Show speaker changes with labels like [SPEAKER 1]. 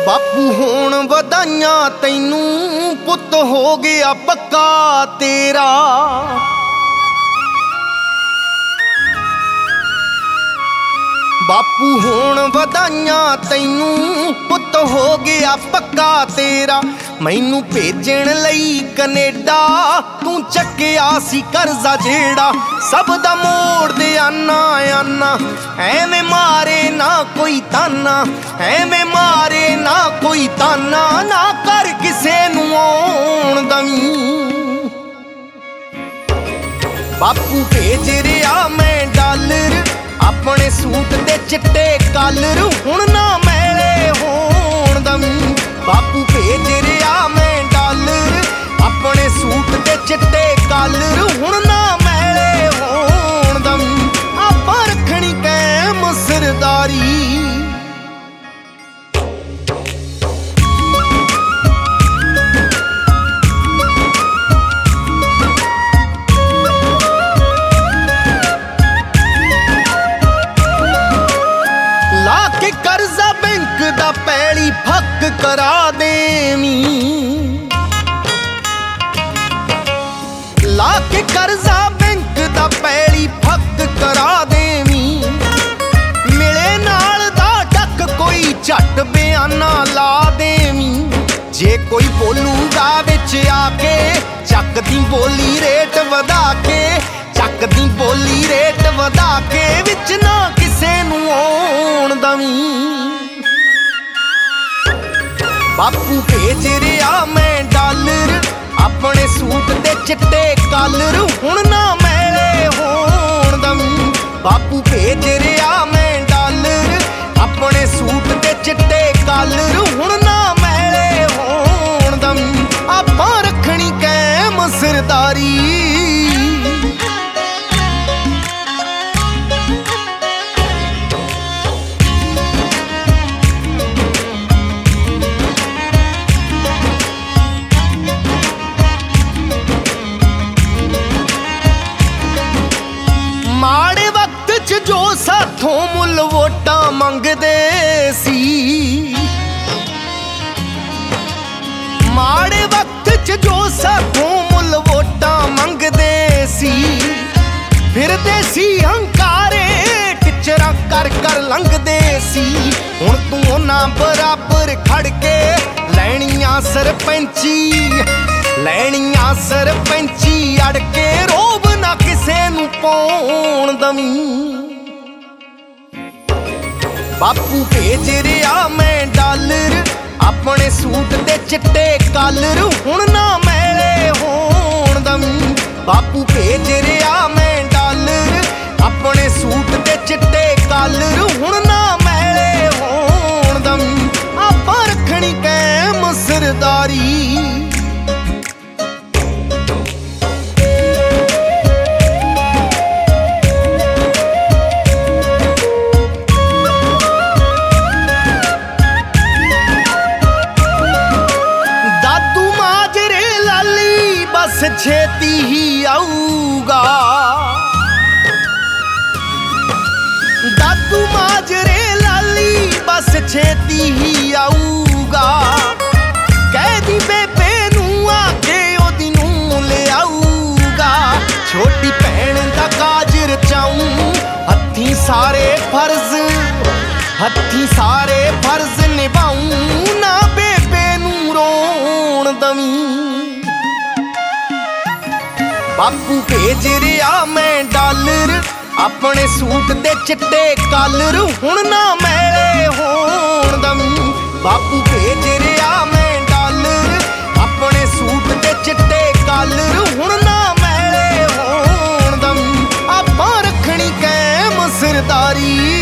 [SPEAKER 1] ਬਾਪੂ ਹੋਣ ਵਧਾਈਆਂ ਤੈਨੂੰ, ਪੁੱਤ ਹੋ ਗਿਆ ਪੱਕਾ ਤੇਰਾ। ਬਾਪੂ ਹੋਣ ਵਧਾਈਆਂ ਤੈਨੂੰ, ਪੁੱਤ ਹੋ ਗਿਆ ਪੱਕਾ ਤੇਰਾ। ਮੈਨੂੰ ਭੇਜਣ ਲਈ ਕਨੇਡਾ ਤੂੰ ਚੱਕਿਆ ਸੀ ਕਰਜ਼ਾ ਜਿਹੜਾ, ਸਭ ਦਾ ਮੋੜ ਦੇ ਆਨਾ ਆਨਾ। ਐਵੇਂ ਮਾਰੇ ਨਾ ਕੋਈ ਤਾਨਾ, ਐਵੇਂ ਮਾਰੇ ਨਾ ਕੋਈ ਤਾਨਾ, ਨਾ ਕਰ ਕਿਸੇ ਨੂੰ ਆਉਣ ਦਵੀਂ। ਬਾਪੂ ਭੇਜ ਰਿਹਾ ਮੈਂ ਡਾਲਰ, ਆਪਣੇ ਸੂਟ ਦੇ ਚਿੱਟੇ ਕਾਲਰ, ਹੁਣ ਨਾ ਮੈਲੇ ਹੋਣ ਦਵੀਂ। ਬਾਪੂ ਭੇਜ ਰਿਹਾ ਮੈਂ ਡਾਲਰ, ਆਪਣੇ ਸੂਟ ਦੇ ਚਿੱਟੇ ਕਾਲਰ, ਹੁਣ ਨਾ ਮੈਲੇ ਹੋਣ ਦਵੀਂ। ਆਪਾਂ ਰੱਖਣੀ ਕਾਇਮ ਸਰਦਾਰੀ। ਕਰਜ਼ਾ ਬੈਂਕ ਦਾ ਪੈਲੀ ਫੱਕ ਕਰਾ ਦੇਵੀਂ, ਲਾ ਕੇ ਕਰਜ਼ਾ ਬੈਂਕ ਦਾ ਪੈਲੀ ਫੱਕ ਕਰਾ ਦੇਵੀਂ। ਮਿਲੇ ਨਾਲ ਦਾ ਡੱਕ ਕੋਈ ਝੱਟ ਬਿਆਨਾ ਲਾ ਦੇਵੀਂ। ਜੇ ਕੋਈ ਬੋਲੂਗਾ ਵਿੱਚ ਆ ਕੇ, ਚੱਕਦੀ ਬੋਲੀ ਰੇਟ ਵਧਾ ਕੇ, ਚੱਕਦੀ ਬੋਲੀ ਰੇਟ ਵਧਾ ਕੇ, ਵਿੱਚ ਨਾ ਕਿਸੇ ਨੂੰ ਆਉਣ ਦਵੀਂ। ਬਾਪੂ ਭੇਜ ਰਿਹਾ ਮੈਂ ਡਾਲਰ, ਆਪਣੇ ਸੂਟ ਦੇ ਚਿੱਟੇ ਕਾਲਰ, ਹੁਣ ਨਾ ਮੈਲੇ ਹੋਣ ਦਵੀਂ। ਬਾਪੂ ਭੇਜ ਰਿਹਾ ਮੈਂ ਡਾਲਰ, ਆਪਣੇ ਸੂਟ ਦੇ ਚਿੱਟੇ ਕਾਲਰ, ਹੁਣ ਨਾ ਮੈਲੇ ਹੋਣ ਦਵੀਂ। ਆਪਾਂ ਰੱਖਣੀ ਕਾਇਮ ਸਰਦਾਰੀ। ਮਾੜੇ ਵਕਤ 'ਚ ਜੋ ਸਾਥੋਂ ਮੁੱਲ ਵੋਟਾਂ ਮੰਗਦੇ ਸੀ, ਮਾੜੇ ਵਕਤ 'ਚ ਜੋ ਸਾਥੋਂ ਮੁੱਲ ਵੋਟਾਂ ਮੰਗਦੇ ਸੀ। ਫਿਰਦੇ ਸੀ ਹੰਕਾਰੇ, ਟਿਚਰਾਂ ਕਰ ਕਰ ਲੰਘਦੇ ਸੀ। ਹੁਣ ਤੂੰ ਉਹਨਾਂ ਬਰਾਬਰ ਖੜ ਕੇ ਲੈਣੀਆਂ ਸਰਪੰਚੀ, ਲੈਣੀਆਂ ਸਰਪੰਚੀ। ਅੜ ਕੇ ਰੋਬ ਨਾ ਕਿਸੇ ਨੂੰ ਪਾਉਣ ਦਵੀਂ। ਬਾਪੂ ਭੇਜ ਰਿਹਾ ਮੈਂ ਡਾਲਰ, ਆਪਣੇ ਸੂਟ ਦੇ ਚਿੱਟੇ ਕਾਲਰ, ਹੁਣ ਨਾ ਮੈਲੇ ਹੋਣ ਦਵੀਂ। ਬਾਪੂ ਭੇਜ ਰਿਹਾ ਮੈਂ ਡਾਲਰ, ਆਪਣੇ ਸੂਟ ਦੇ ਚਿੱਟੇ ਕਾਲਰ, ਹੁਣ ਨਾ ਮੈਲੇ ਹੋਣ ਦਵੀਂ। ਆਪਾਂ ਰੱਖਣੀ ਕਾਇਮ ਸਰਦਾਰੀ। ਛੇਤੀ ਹੀ ਆਊਗਾ, ਦਾਦੂ ਮਾਜਰੇ ਲਾਲੀ ਬਸ ਛੇਤੀ ਹੀ ਆਊਗਾ। ਕਹਿਦੀ ਬੇਬੇ ਨੂੰ ਆ ਕੇ ਉਹਦੀ ਨੂੰ ਲਿਆਊਗਾ। ਛੋਟੀ ਭੈਣ ਦਾ ਕਾਜ ਰਚਾਊਂ, ਹੱਥੀਂ ਸਾਰੇ ਫਰਜ਼, ਹੱਥੀਂ ਸਾਰੇ ਫਰਜ਼ ਨਿਭਾਊਂ। ਨਾ ਬੇਬੇ ਨੂੰ ਰੋਣ ਦਵੀਂ। ਬਾਪੂ ਭੇਜ ਰਿਹਾ ਮੈਂ ਡਾਲਰ, ਆਪਣੇ ਸੂਟ ਦੇ ਚਿੱਟੇ ਕਾਲਰ, ਹੁਣ ਨਾ ਮੈਲੇ ਹੋਣ ਦਵੀਂ। ਬਾਪੂ ਭੇਜ ਰਿਹਾ ਮੈਂ ਡਾਲਰ, ਆਪਣੇ ਸੂਟ ਦੇ ਚਿੱਟੇ ਕਾਲਰ, ਹੁਣ ਨਾ ਮੈਲੇ ਹੋਣ ਦਵੀਂ। ਆਪਾਂ ਰੱਖਣੀ ਕਾਇਮ ਸਰਦਾਰੀ।